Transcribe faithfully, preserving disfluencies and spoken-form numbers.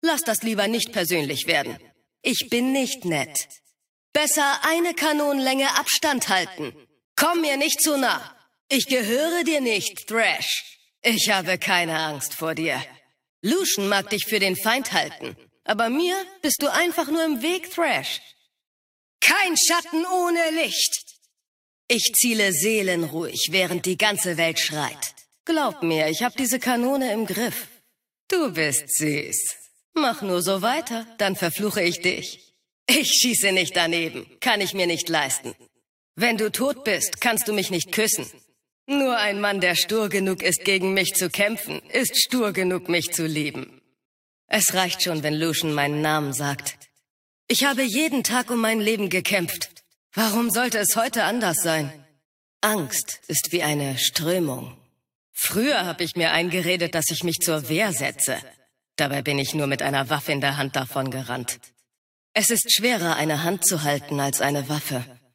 Lass das lieber nicht persönlich werden. Ich bin nicht nett. Besser eine Kanonenlänge Abstand halten. Komm mir nicht zu nah. Ich gehöre dir nicht, Thrash. Ich habe keine Angst vor dir. Lucian mag dich für den Feind halten, aber mir bist du einfach nur im Weg, Thrash. Kein Schatten ohne Licht. Ich ziele seelenruhig, während die ganze Welt schreit. Glaub mir, ich hab diese Kanone im Griff. Du bist süß. Mach nur so weiter, dann verfluche ich dich. Ich schieße nicht daneben, kann ich mir nicht leisten. Wenn du tot bist, kannst du mich nicht küssen. Nur ein Mann, der stur genug ist, gegen mich zu kämpfen, ist stur genug, mich zu lieben. Es reicht schon, wenn Lucian meinen Namen sagt. Ich habe jeden Tag um mein Leben gekämpft. Warum sollte es heute anders sein? Angst ist wie eine Strömung. Früher habe ich mir eingeredet, dass ich mich zur Wehr setze. Dabei bin ich nur mit einer Waffe in der Hand davon gerannt. Es ist schwerer, eine Hand zu halten als eine Waffe.